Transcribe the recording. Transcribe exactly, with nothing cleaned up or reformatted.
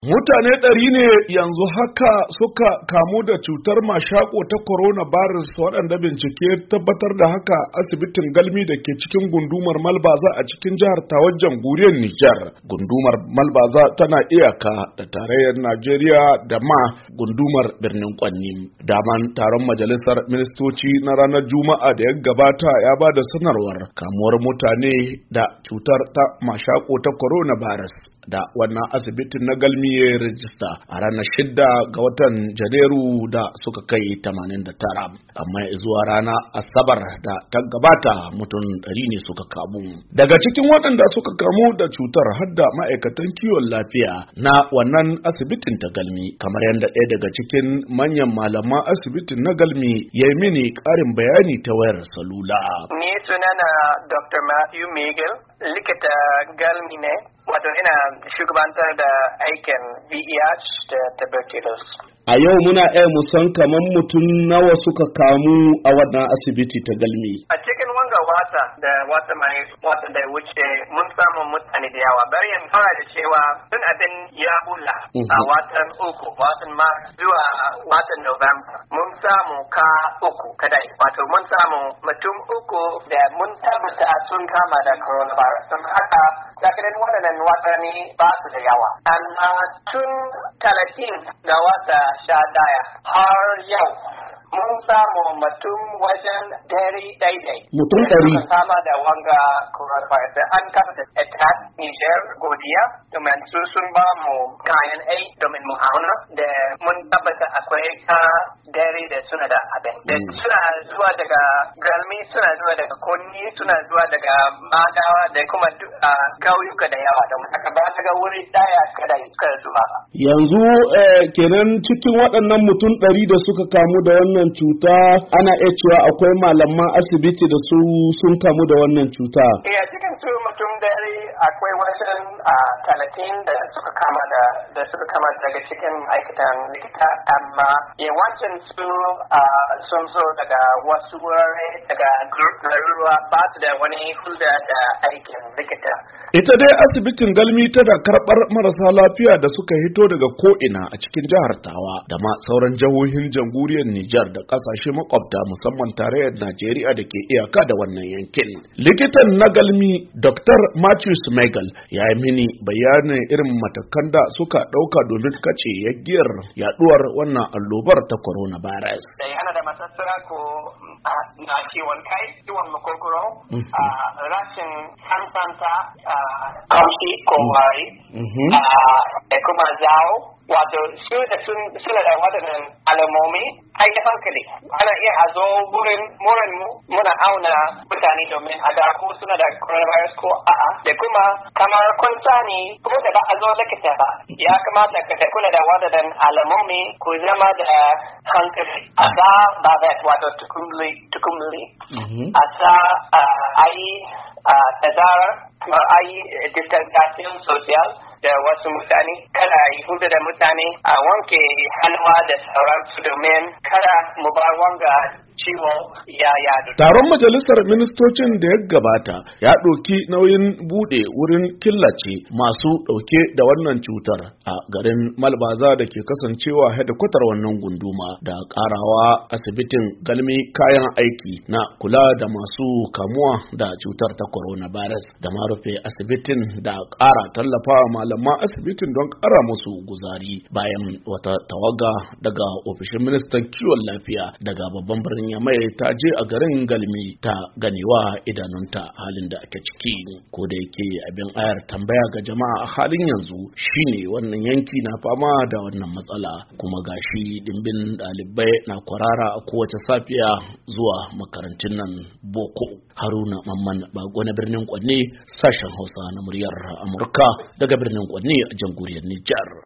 Mutane ɗari ne yanzu haka suka kamu da cutar mashako ta coronavirus waɗanda bincike tabbatar da haka asibitin Galmi da ke cikin gundumar Malbaza a cikin jihar Tawar jamhuriyar Nijar. Gundumar Malbaza tana iyaka da tarayyar Najeriya da ma gundumar birnin Kwanni. Daman taron majalisar ministoci na ranar Juma'a da ya gabata ya ba da sanarwar kamuwar mutane da cutar ta mashako ta coronavirus da wannan asibitin na Galmi ya rajista a ranar shidda ga watan Janairu da suka kai tamanin da tara, amma zuwa rana Asabar da ta gabata mutum ɗari ne suka kamu. Daga cikin waɗanda suka kamu da cutar har da ma'aikatan kiwon lafiya na wannan asibitin ta Galmi, kamar yadda ɗaya daga cikin manyan malaman asibitin na Galmi ya yi mini ƙarin bayani ta wayar salula. Ni sunana Doctor Matthew Miguel, likita Galmi ne. Wato ina shugabantar da aikin V I H da tuberculosis. A yau muna iya musan kamar mutum nawa suka kamu a wannan asibiti ta Galmi. A cikin wanga wata da wata mai wata da wuce mun samu mutane da yawa. Bari in fara da cewa tun abin ya bula a watan uku, watan Mars zuwa watan November. Mun samu ka uku kadai. Wato mun samu mutum uku da mun tabbata sun kama da coronavirus. Sun haka tsakanin waɗannan watanni ba su da yawa. Amma tun talatin ga wata sha daya har yau mun samu mutum wajen dari daidai. Mutum ɗari. Sama da wanga coronavirus da an kafa da etat Niger godiya domin su sun ba mu kayan ai domin mu auna da mun tabbata akwai ka dari da suna da abin. Da suna zuwa daga Galmi, suna zuwa daga Konni, suna zuwa daga Madawa da kuma gauyuka da yawa don haka ba daga wuri daya kada suka zuwa. Yanzu kenan cikin waɗannan mutum ɗari da suka kamu da wannan cuta ana iya cewa akwai malaman asibiti da su sun kamu da wannan cuta. Eh, cikin su mutum ɗari akwai wajen talatin da suka kama da da suka kama daga cikin aikatan likita, amma yawancin su sun zo daga wasu wurare daga garuruwa ba su da wani hulɗa da aikin likita. Ita dai asibitin Galmi tana karɓar marasa lafiya da suka hito daga ko'ina a cikin jihar Tawa da ma sauran jihohin jamhuriyar Nijar da ƙasashe makwabta musamman tarayyar Najeriya da ke iyaka da wannan yankin. Likitan na Galmi Doctor Matthew Smegel ya yi mini bayanin irin matakan da suka ɗauka domin kace yaggiyar yaduwar wannan allobar ta coronavirus. Yana da masassara ko na ciwon kai, ciwon makogoro, rashin hansanta, kamshi ko wari, da kuma zawo, wato su da suna da waɗannan alamomi ai da hankali. Ana iya a zo wurin murin muna auna mutane domin a da ko suna da coronavirus ko a'a, da kuma kamar kwanta ne ko da ba a zo likita ba. Ya kamata ka kula da waɗannan alamomi ko zama da hankali. A sa babet wato tukumli, a sa a yi tazara, kamar a yi distanciation social da wasu mutane, kada yi hudu da mutane, a wanke hannuwa da sauransu domin kada mu bar wanga ciwo ya yadu. Taron majalisar ministocin da ya gabata ya ɗauki nauyin buɗe wurin killace masu ɗauke da wannan cutar a garin Malbaza da ke kasancewa hedikwatar wannan gunduma da ƙarawa asibitin Galmi kayan aiki na kula da masu kamuwa da cutar ta coronavirus da ma rufe asibitin da ƙara tallafawa malaman asibitin don ƙara musu guzari bayan wata tawaga daga ofishin ministan kiwon lafiya daga babban birnin mai ta je a garin Galmi ta ganewa idanunta halin da ake ciki. Ko da yake abin ayar tambaya ga jama'a a halin yanzu shine wannan yanki na fama da wannan matsala, kuma gashi dimbin ɗalibai na kwarara a kowace safiya zuwa makarantun nan boko. Haruna Mamman Bago na birnin Kwanne, sashen Hausa na muryar Amurka daga birnin Kwanne a jamhuriyar Nijar.